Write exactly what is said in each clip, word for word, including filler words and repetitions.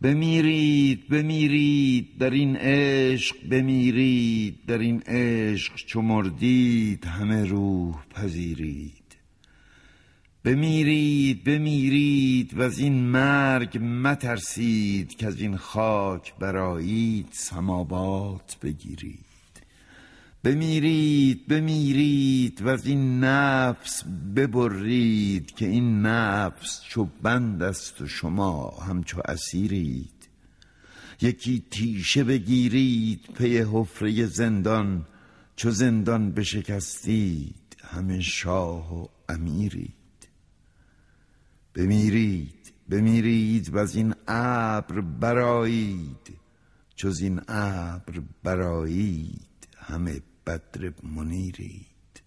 بمیرید بمیرید در این عشق، بمیرید در این عشق، چو مردید همه روح پذیرید. بمیرید بمیرید و از این مرگ مترسید، که از این خاک برآیید سماوات بگیرید. بمیرید بمیرید و از این نفس ببرید، که این نفس چو بند است و شما همچو اسیرید. یکی تیشه بگیرید پی حفره زندان، چو زندان بشکستید همه شاه و امیرید. بمیرید بمیرید و از این ابر برآیید، چو زین ابر برآیید همه بدر منیرید.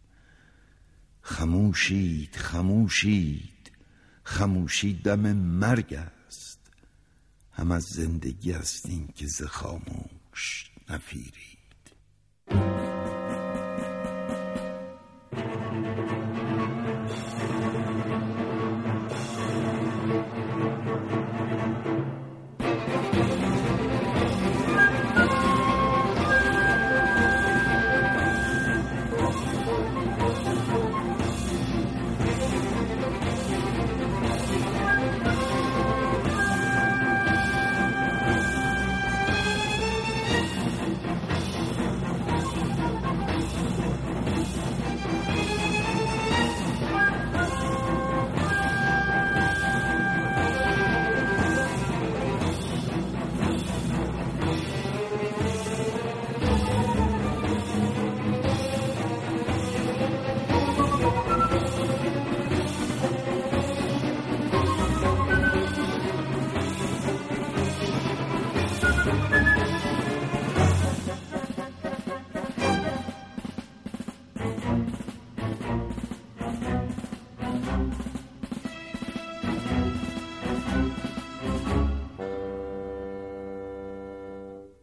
خموشید خموشید خموشی دم مرگ است، هم از زندگی است این که ز خاموش نفیرید.